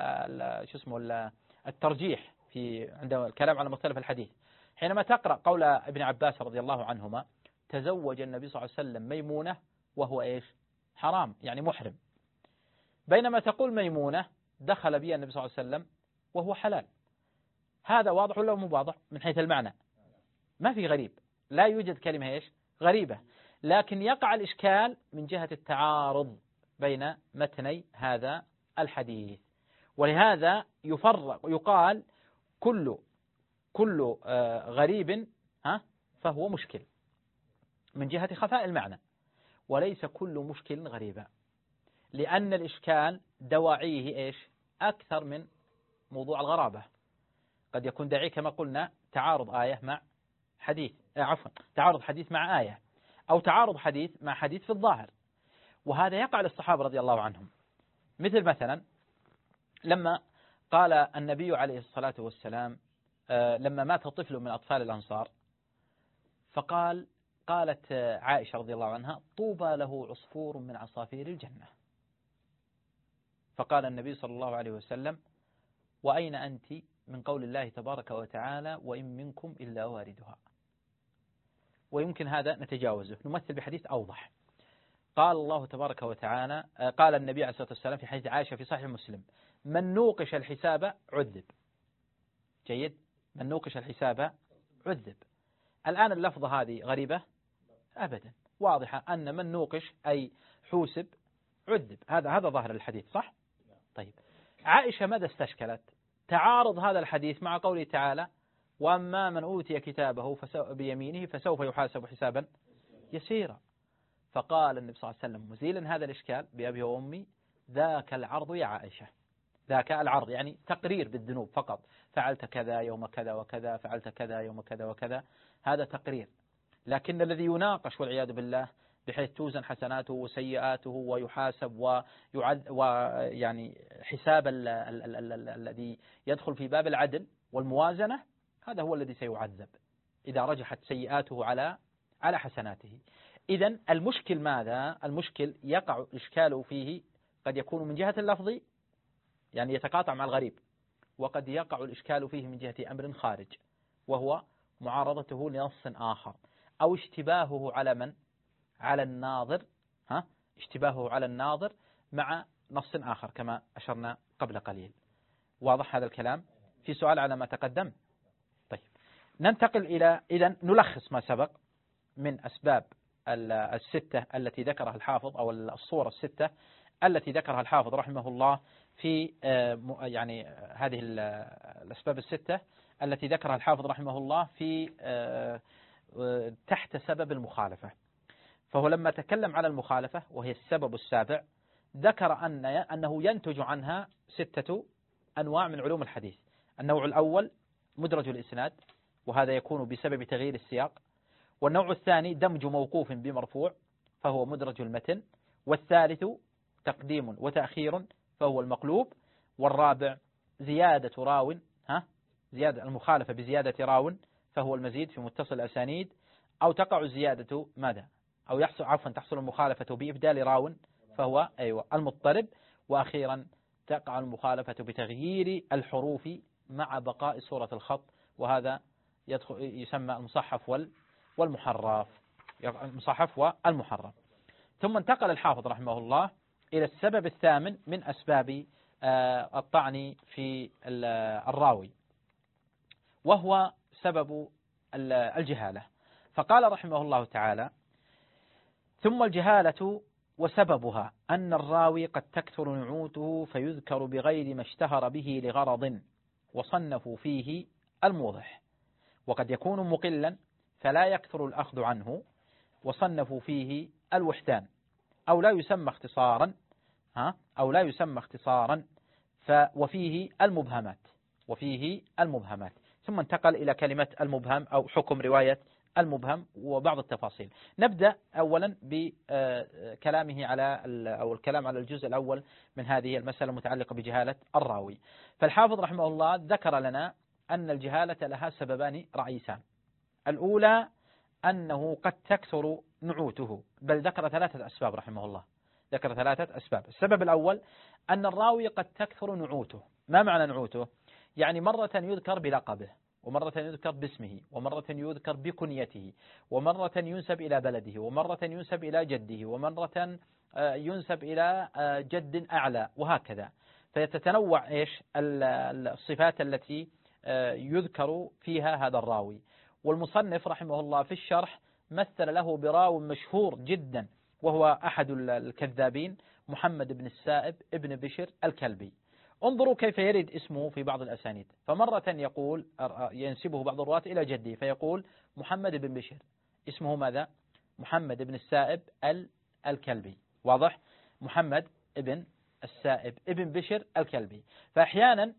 B: الترجيح عند الكلام على مختلف الحديث، حينما تقرأ قول ابن عباس رضي الله عنهما تزوج النبي صلى الله عليه وسلم ميمونة وهو إيش؟ حرام، يعني محرم، بينما تقول ميمونة دخل بها النبي صلى الله عليه وسلم وهو حلال. هذا واضح ولا مو واضح من حيث المعنى؟ ما في غريب، لا يوجد كلمة إيش؟ غريبة، لكن يقع الإشكال من جهة التعارض بين متني هذا الحديث. ولهذا يقال كل غريب فهو مشكل من جهة خفاء المعنى، وليس كل مشكل غريبا، لأن الإشكال دواعيه إيش؟ أكثر من موضوع الغرابة. قد يكون داعي كما قلنا تعارض آية مع حديث، تعارض حديث مع آية، أو تعارض حديث مع حديث في الظاهر، وهذا يقع للصحابة رضي الله عنهم. مثلا لما قال النبي عليه الصلاة والسلام لما مات طفل من أطفال الأنصار، قالت عائشة رضي الله عنها طوبى له عصفور من عصافير الجنة. فقال النبي صلى الله عليه وسلم وأين أنت من قول الله تبارك وتعالى وإن منكم إلا واردها؟ ويمكن هذا نتجاوزه، نمثل بحديث أوضح. قال الله تبارك وتعالى، قال النبي عليه الصلاة والسلام في حديث عائشة في صحيح مسلم من نوقش الحساب عذب. جيد، من نوقش الحساب عذب. الآن اللفظة هذه غريبة؟ أبدا، واضحة أن من نوقش أي حوسب عذب. هذا ظاهر الحديث صح؟ طيب عائشة ماذا استشكلت؟ تعارض هذا الحديث مع قوله تعالى وأما من أوتي كتابه بيمينه فسوف يحاسب حسابا يسيرا. فقال النبي صلى الله عليه وسلم مزيلا هذا الإشكال بأبي وأمي ذاك العرض يا عائشة. ذاك العرض يعني تقرير بالذنوب فقط، فعلت كذا يوم كذا وكذا، فعلت كذا يوم كذا وكذا، هذا تقرير. لكن الذي يناقش والعياذ بالله بحيث توزن حسناته وسيئاته ويحاسب ويعني حساب الذي يدخل في باب العدل والموازنة، هذا هو الذي سيعذب إذا رجحت سيئاته على حسناته. إذن المشكل ماذا؟ المشكل يقع الإشكال فيه قد يكون من جهة اللفظ يعني يتقاطع مع الغريب، وقد يقع الإشكال فيه من جهة أمر خارج وهو معارضته لنص آخر أو اشتباهه على من؟ على الناظر، اشتباهه على الناظر مع نص آخر كما أشرنا قبل قليل. واضح هذا الكلام؟ في سؤال على ما تقدم؟ طيب ننتقل إلى إذن نلخص ما سبق من أسباب الستة التي ذكرها الحافظ أو الصور الستة التي ذكرها الحافظ رحمه الله في يعني هذه الأسباب الستة التي ذكرها الحافظ رحمه الله في تحت سبب المخالفة. فهو لما تكلم على المخالفة وهي السبب السابع ذكر أنه ينتج عنها 6 أنواع من علوم الحديث. النوع الأول مدرج الإسناد، وهذا يكون بسبب تغيير السياق. والنوع الثاني دمج موقوف بمرفوع فهو مدرج المتن. والثالث تقديم وتأخير فهو المقلوب. والرابع زيادة راو، زيادة المخالفة بزيادة راو فهو المزيد في متصل الأسانيد، أو تقع الزيادة ماذا؟ أو تحصل المخالفة بإبدال راو فهو المضطرب. وأخيرا تقع المخالفة بتغيير الحروف مع بقاء صورة الخط، وهذا يسمى المصحف والمحرف. المصحف والمحرف. ثم انتقل الحافظ رحمه الله إلى السبب الثامن من أسباب الطعن في الراوي، وهو سبب الجهالة. فقال رحمه الله تعالى ثم الجهالة وسببها أن الراوي قد تكثر نعوته فيذكر بغير ما اشتهر به لغرض وصنفوا فيه الموضح، وقد يكون مقلا فلا يكثر الأخذ عنه وصنفوا فيه الوحدان، أو لا يسمى اختصارا وفيه المبهمات. ثم انتقل إلى كلمة المبهم أو حكم رواية المبهم وبعض التفاصيل. نبدأ أولا بكلامه أو الكلام على الجزء الأول من هذه المسألة المتعلقة بجهالة الراوي. فالحافظ رحمه الله ذكر لنا أن الجهالة لها سببان رئيسان. الأولى أنه قد تكثر نعوته، بل ذكر 3 أسباب رحمه الله، ذكر 3 أسباب. السبب الأول أن الراوي قد تكثر نعوته. ما معنى نعوته؟ يعني مرة يذكر بلقبه، ومرة يذكر باسمه، ومرة يذكر بكنيته، ومرة ينسب إلى بلده، ومرة ينسب إلى جده، ومرة ينسب إلى جد أعلى، وهكذا. فيتتنوع الصفات التي يذكر فيها هذا الراوي. والمصنف رحمه الله في الشرح مثل له براو مشهور جدا، وهو أحد الكذابين محمد بن السائب ابن بشر الكلبي. انظروا كيف يرد اسمه في بعض الأسانيد، فمرة يقول ينسبه بعض الرواة إلى جده فيقول محمد بن بشر، اسمه ماذا؟ محمد بن السائب الكلبي. واضح؟ محمد بن السائب ابن بشر الكلبي. فأحيانا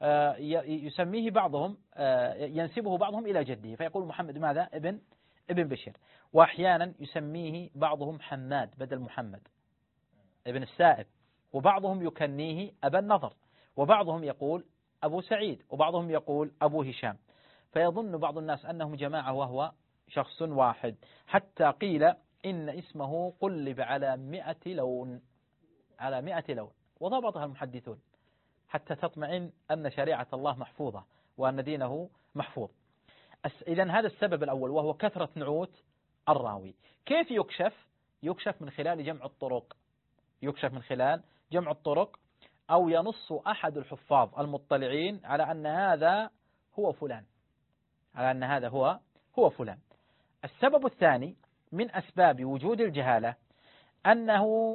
B: يسميه بعضهم ينسبه بعضهم إلى جده فيقول محمد ماذا؟ ابن بشر. وأحيانا يسميه بعضهم حماد بدل محمد ابن السائب، وبعضهم يكنيه أبا النضر، وبعضهم يقول أبو سعيد، وبعضهم يقول أبو هشام، فيظن بعض الناس أنهم جماعة وهو شخص واحد، حتى قيل إن اسمه قلب على 100 لون، على 100 لون، وضبطها المحدثون حتى تطمئن أن شريعة الله محفوظة وأن دينه محفوظ. إذن هذا السبب الأول وهو كثرة نعوت الراوي. كيف يكشف؟ يكشف من خلال جمع الطرق، يكشف من خلال جمع الطرق، أو ينص أحد الحفاظ المطلعين على أن هذا هو فلان، على أن هذا هو فلان. السبب الثاني من أسباب وجود الجهالة أنه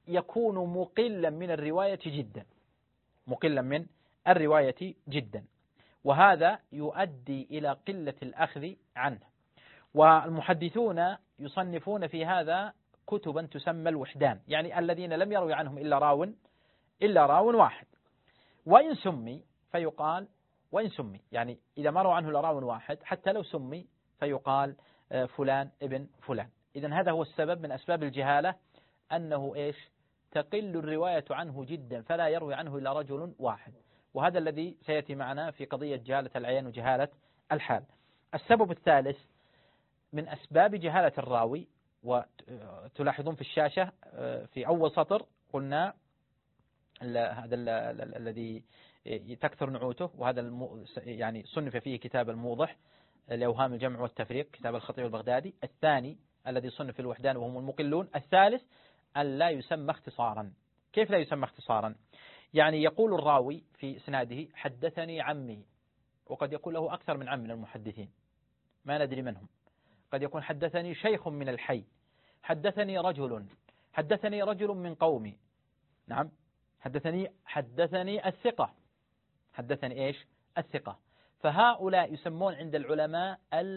B: يكون مقلا من الرواية جدا، مقلا من الرواية جدا، وهذا يؤدي إلى قلة الأخذ عنه. والمحدثون يصنفون في هذا كتبا تسمى الوحدان، يعني الذين لم يروي عنهم إلا راو واحد، وإن سمي فيقال، وإن سمي يعني إذا ما روى عنه إلا راو واحد حتى لو سمي فيقال فلان ابن فلان. إذن هذا هو السبب من أسباب الجهالة، أنه إيش؟ تقل الرواية عنه جدا، فلا يروي عنه إلا رجل واحد، وهذا الذي سيأتي معنا في قضية جهالة العيان وجهالة الحال. السبب الثالث من أسباب جهالة الراوي، وتلاحظون في الشاشة في أول سطر قلنا هذا الذي تكثر نعوته، وهذا يعني صنف فيه كتاب الموضح لأوهام الجمع والتفريق، كتاب الخطيب البغدادي. الثاني الذي صنف في الوحدان وهم المقلون. الثالث أن لا يسمى اختصارا. كيف لا يسمى اختصارا؟ يعني يقول الراوي في إسناده حدثني عمي، وقد يقول له أكثر من عم من المحدثين ما ندري منهم، قد يكون حدثني شيخ من الحي، حدثني رجل من قومي، نعم، حدثني الثقة، حدثني إيش؟ الثقة. فهؤلاء يسمون عند العلماء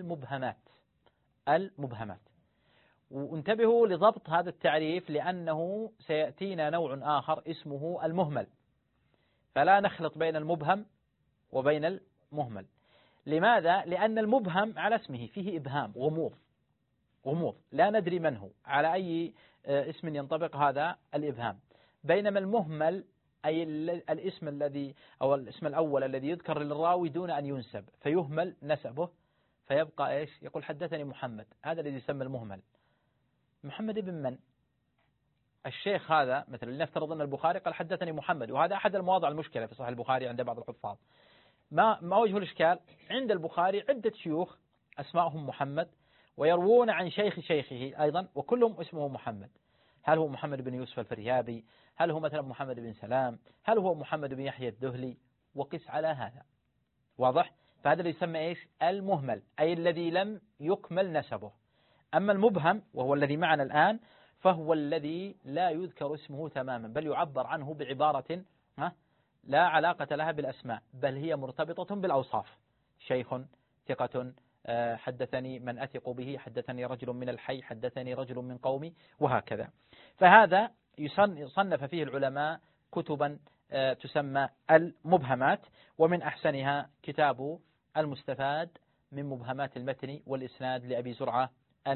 B: المبهمات. وانتبهوا لضبط هذا التعريف، لأنه سيأتينا نوع آخر اسمه المهمل، فلا نخلط بين المبهم وبين المهمل. لماذا؟ لأن المبهم على اسمه فيه إبهام، غموض لا ندري من هو، على أي اسم ينطبق هذا الإبهام. بينما المهمل أي الاسم الذي أو الاسم الأول الذي يذكر للراوي دون أن ينسب، فيهمل نسبه فيبقى إيش؟ يقول حدثني محمد، هذا الذي يسمى المهمل. محمد ابن من؟ الشيخ هذا مثلا، لنفترض أن البخاري قال حدثني محمد، وهذا أحد المواضع المشكلة في صحيح البخاري عند بعض الحفاظ. ما وجه الإشكال؟ عند البخاري عدة شيوخ أسماءهم محمد، ويروون عن شيخه أيضا وكلهم اسمه محمد. هل هو محمد بن يوسف الفريابي؟ هل هو مثلا محمد بن سلام؟ هل هو محمد بن يحيى الذهلي؟ وقس على هذا، واضح؟ فهذا اللي يسمى إيش؟ المهمل، أي الذي لم يكمل نسبه. أما المبهم وهو الذي معنا الآن، فهو الذي لا يذكر اسمه تماما، بل يعبر عنه بعبارة لا علاقة لها بالأسماء، بل هي مرتبطة بالأوصاف. شيخ، ثقة، حدثني من أثق به، حدثني رجل من الحي، حدثني رجل من قومي، وهكذا. فهذا يصنف فيه العلماء كتبا تسمى المبهمات، ومن أحسنها كتاب المستفاد من مبهمات المتن والإسناد لأبي زرعة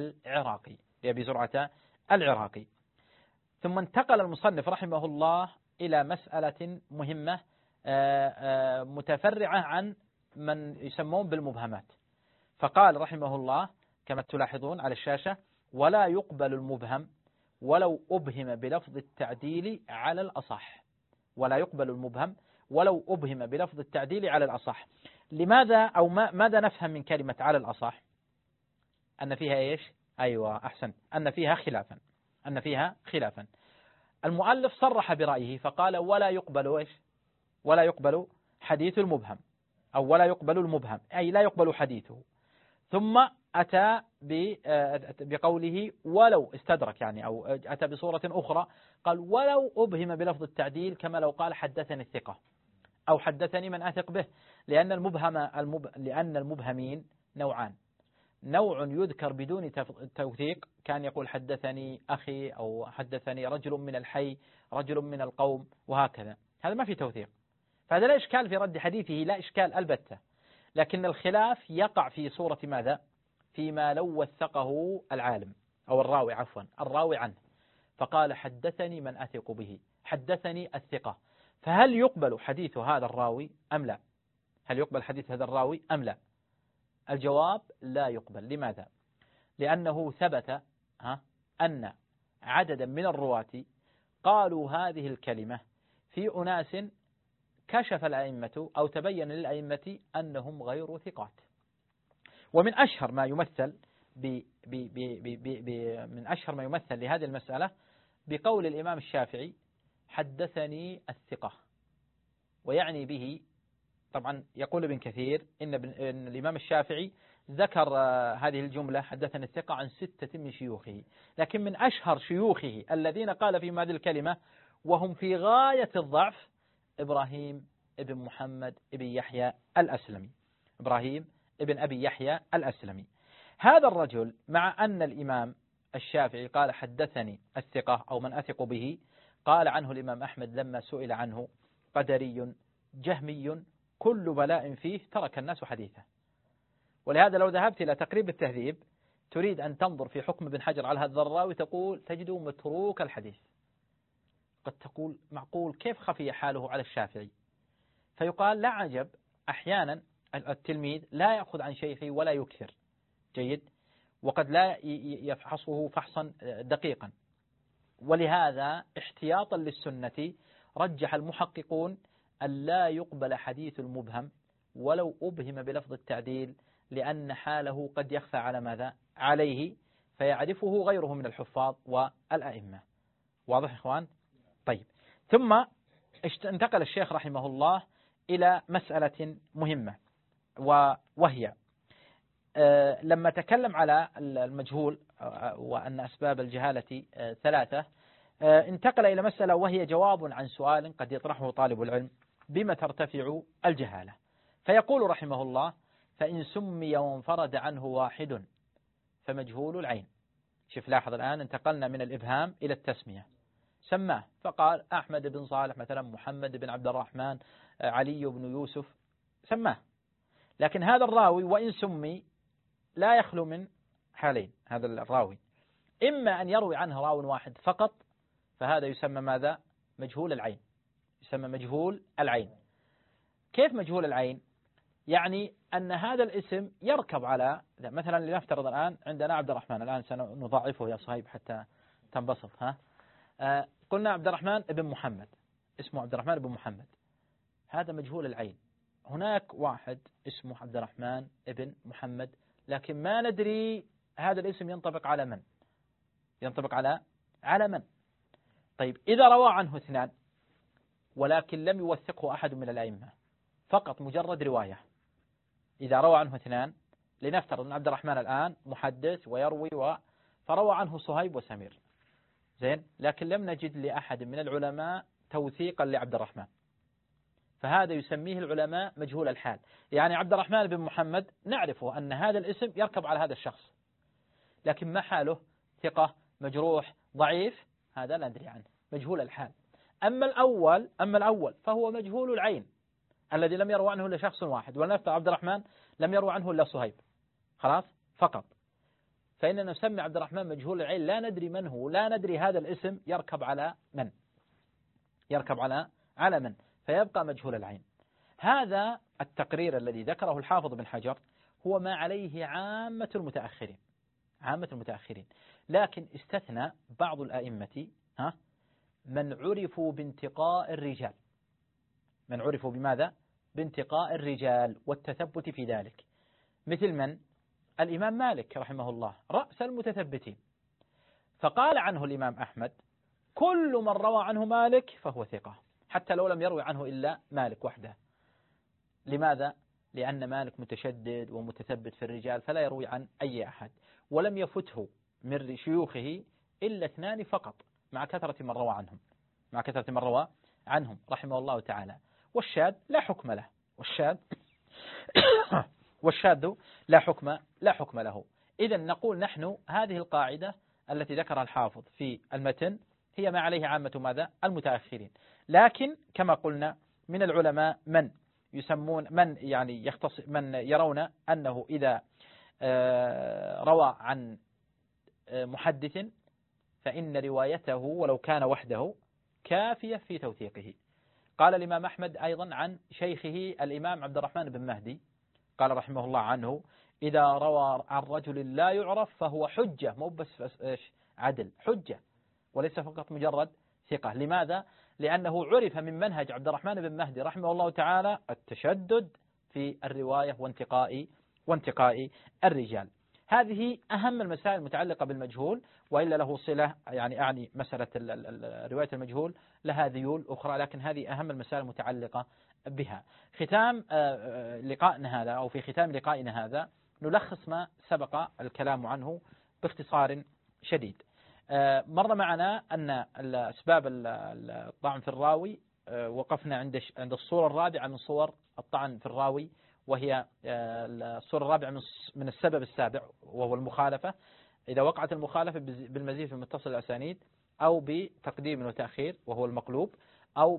B: العراقي. ثم انتقل المصنف رحمه الله إلى مسألة مهمة متفرعة عن من يسمون بالمبهمات، فقال رحمه الله كما تلاحظون على الشاشة: ولا يقبل المبهم ولو أبهم بلفظ التعديل على الأصح. ولا يقبل المبهم ولو أبهم بلفظ التعديل على الأصح. لماذا أو ماذا نفهم من كلمة على الأصح؟ أن فيها إيش؟ أيوة أحسن، أن فيها خلافا. المؤلف صرح برأيه فقال: ولا يقبل إيش؟ ولا يقبل حديث المبهم، أو ولا يقبل المبهم، أي لا يقبل حديثه. ثم أتى بقوله ولو استدرك، يعني أو أتى بصورة أخرى قال: ولو أبهم بلفظ التعديل، كما لو قال حدثني الثقة أو حدثني من أثق به، لأن المبهمين نوعان: نوع يذكر بدون توثيق، كان يقول حدثني أخي أو حدثني رجل من الحي، رجل من القوم، وهكذا، هذا ما في توثيق، فهذا لا إشكال في رد حديثه، لا إشكال البتة. لكن الخلاف يقع في صورة ماذا؟ فيما لو وثقه العالم أو الراوي عنه، فقال حدثني من أثق به، حدثني الثقة، فهل يقبل حديث هذا الراوي أم لا؟ هل يقبل حديث هذا الراوي أم لا؟ الجواب: لا يقبل. لماذا؟ لأنه ثبت أن عددا من الرواة قالوا هذه الكلمة في أناس كشف الأئمة أو تبين للأئمة أنهم غير ثقات. ومن أشهر ما يمثل لهذه المسألة بقول الإمام الشافعي: حدثني الثقة. ويعني به، طبعا يقول ابن كثير إن الإمام الشافعي ذكر هذه الجملة حدثني الثقة عن 6 من شيوخه، لكن من أشهر شيوخه الذين قال فيهم هذه الكلمة وهم في غاية الضعف إبراهيم ابن محمد ابن يحيى الأسلمي. إبراهيم ابن أبي يحيى الأسلمي هذا الرجل، مع أن الإمام الشافعي قال حدثني الثقة أو من أثق به، قال عنه الإمام أحمد لما سئل عنه قدري جهمي كل بلاء فيه ترك الناس حديثه. ولهذا لو ذهبت إلى تقريب التهذيب تريد أن تنظر في حكم ابن حجر على هذا الراوي تقول تجده متروك الحديث. قد تقول معقول كيف خفي حاله على الشافعي؟ فيقال لا عجب، أحيانا التلميذ لا يأخذ عن شيخه ولا يكثر، جيد، وقد لا يفحصه فحصا دقيقا. ولهذا احتياطا للسنة رجح المحققون أن لا يقبل حديث المبهم ولو أبهم بلفظ التعديل، لأن حاله قد يخفى على ماذا؟ عليه، فيعرفه غيره من الحفاظ والأئمة. واضح إخوان؟ طيب، ثم انتقل الشيخ رحمه الله إلى مسألة مهمة، وهي لما تكلم على المجهول وأن أسباب الجهالة 3، انتقل إلى مسألة وهي جواب عن سؤال قد يطرحه طالب العلم: بما ترتفع الجهالة؟ فيقول رحمه الله: فإن سمي وانفرد عنه واحد فمجهول العين. شوف، لاحظ الآن انتقلنا من الإبهام إلى التسمية. سماه فقال أحمد بن صالح مثلا، محمد بن عبد الرحمن، علي بن يوسف، سماه. لكن هذا الراوي وإن سمي لا يخلو من حالين. هذا الراوي إما أن يروي عنه راو واحد فقط، فهذا يسمى ماذا؟ مجهول العين. يسمى مجهول العين. كيف مجهول العين؟ يعني أن هذا الاسم يركب على، مثلا لنفترض الآن عندنا عبد الرحمن، الآن سنضاعفه يا صهيب حتى تنبسط. قلنا عبد الرحمن ابن محمد، اسمه عبد الرحمن ابن محمد، هذا مجهول العين. هناك واحد اسمه عبد الرحمن ابن محمد، لكن ما ندري هذا الاسم ينطبق على من؟ ينطبق على من؟ طيب، إذا روى عنه 2 ولكن لم يوثقه أحد من الأئمة، فقط مجرد رواية، إذا روى عنه 2، لنفترض أن عبد الرحمن الآن محدث ويروي فروى عنه صهيب وسمير، زين، لكن لم نجد لأحد من العلماء توثيقا لعبد الرحمن، فهذا يسميه العلماء مجهول الحال. يعني عبد الرحمن بن محمد نعرفه أن هذا الاسم يركب على هذا الشخص، لكن ما حاله؟ ثقة، مجروح، ضعيف، هذا لا ندري عنه، مجهول الحال. أما الأول فهو مجهول العين الذي لم يروى عنه إلا شخص واحد، ولنفترض عبد الرحمن لم يروى عنه إلا صهيب، خلاص فقط، فإننا نسمي عبد الرحمن مجهول العين، لا ندري من هو، لا ندري هذا الاسم يركب على من، يركب على من، فيبقى مجهول العين. هذا التقرير الذي ذكره الحافظ بن حجر هو ما عليه عامة المتأخرين، لكن استثنى بعض الأئمة من عرفوا بانتقاء الرجال. من عرفوا بماذا؟ بانتقاء الرجال والتثبت في ذلك، مثل من؟ الإمام مالك رحمه الله، رأس المتثبتين، فقال عنه الإمام أحمد: كل من روى عنه مالك فهو ثقة، حتى لو لم يروي عنه إلا مالك وحده. لماذا؟ لأن مالك متشدد ومتثبت في الرجال، فلا يروي عن أي أحد، ولم يفته من شيوخه إلا 2 فقط، مع كثرة من روى عنهم رحمه الله تعالى. والشاذ لا حكم له، والشاذ لا حكم له. إذن نقول نحن هذه القاعدة التي ذكرها الحافظ في المتن هي ما عليه عامة ماذا؟ المتأخرين. لكن كما قلنا من العلماء من يسمون، من يرون أنه إذا روى عن محدث فإن روايته ولو كان وحده كافية في توثيقه. قال الإمام أحمد أيضا عن شيخه الإمام عبد الرحمن بن مهدي، قال رحمه الله عنه: إذا روى عن رجل لا يعرف فهو حجة، مو بس عدل، حجة وليس فقط مجرد ثقة. لماذا؟ لأنه عرف من منهج عبد الرحمن بن مهدي رحمه الله تعالى التشدد في الرواية وانتقاء الرجال. هذه أهم المسائل المتعلقة بالمجهول، وإلا له صلة، أعني مسألة رواية المجهول لها ذيول أخرى، لكن هذه أهم المسائل المتعلقة بها. ختام لقائنا هذا، أو في ختام لقائنا هذا، نلخص ما سبق الكلام عنه باختصار شديد. مر معنا أن أسباب الطعن في الراوي وقفنا عند الصورة الرابعة من صور الطعن في الراوي، وهي الصورة الرابعة من السبب السابع، وهو المخالفة. إذا وقعت المخالفة بالمزيد في متصل الأسانيد، أو بتقديم وتأخير وهو المقلوب، أو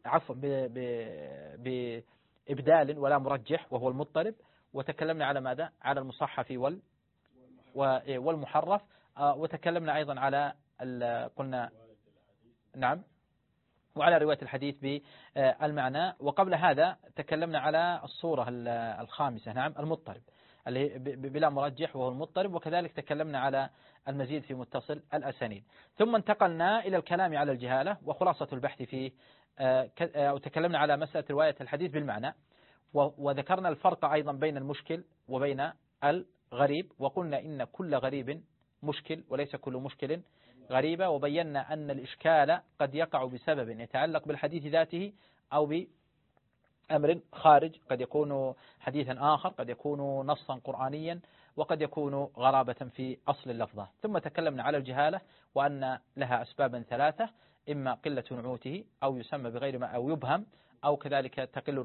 B: بإبدال ولا مرجح وهو المضطرب. وتكلمنا على ماذا؟ على المصحف والمحرف. وتكلمنا أيضا على قلنا نعم، وعلى رواية الحديث بالمعنى. وقبل هذا تكلمنا على الصورة الخامسة، نعم، المضطرب اللي بلا مرجح وهو المضطرب. وكذلك تكلمنا على المزيد في متصل الأسانيد. ثم انتقلنا إلى الكلام على الجهالة وخلاصة البحث فيه، وتكلمنا على مسألة رواية الحديث بالمعنى، وذكرنا الفرق أيضا بين المشكل وبين الغريب، وقلنا إن كل غريب مشكل وليس كل مشكل غريبة. وبينا أن الإشكال قد يقع بسبب يتعلق بالحديث ذاته أو بأمر خارج، قد يكون حديثا آخر، قد يكون نصا قرآنيا، وقد يكون غرابة في أصل اللفظة. ثم تكلمنا على الجهالة وأن لها أسبابا ثلاثة: إما قلة نعوته، أو يسمى بغير ما، أو يبهم، أو كذلك تقل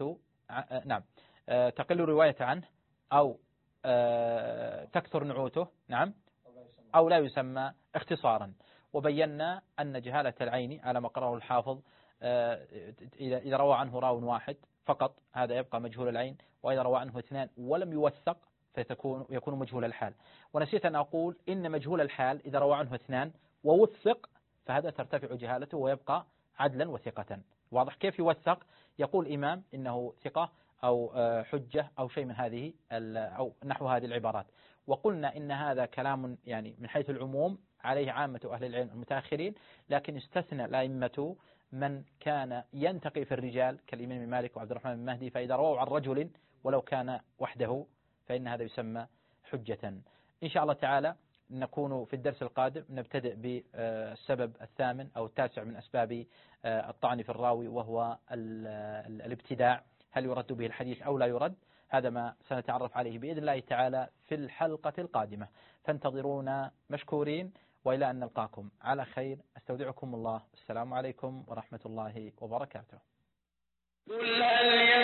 B: الرواية عنه، أو تكثر نعوته، نعم، أو لا يسمى اختصارا. وبينا أن جهالة العين على ما قرره الحافظ، إذا روى عنه راو واحد فقط هذا يبقى مجهول العين، وإذا روى عنه اثنان ولم يوثق يكون مجهول الحال. ونسيت أن أقول إن مجهول الحال إذا روى عنه اثنان ووثق فهذا ترتفع جهالته ويبقى عدلا وثقة. واضح كيف يوثق؟ يقول إمام إنه ثقة أو حجة أو شيء من هذه أو نحو هذه العبارات. وقلنا إن هذا كلام يعني من حيث العموم عليه عامة أهل العلم المتأخرين، لكن استثنى الأئمة من كان ينتقي في الرجال كالإمام مالك وعبد الرحمن بن مهدي، فإذا رووا عن رجل ولو كان وحده فإن هذا يسمى حجة. إن شاء الله تعالى نكون في الدرس القادم نبتدئ بالسبب الثامن أو التاسع من أسباب الطعن في الراوي، وهو الابتداع. هل يرد به الحديث أو لا يرد؟ هذا ما سنتعرف عليه بإذن الله تعالى في الحلقة القادمة، فانتظرونا مشكورين، وإلى أن نلقاكم على خير. أستودعكم الله. السلام عليكم ورحمة الله وبركاته.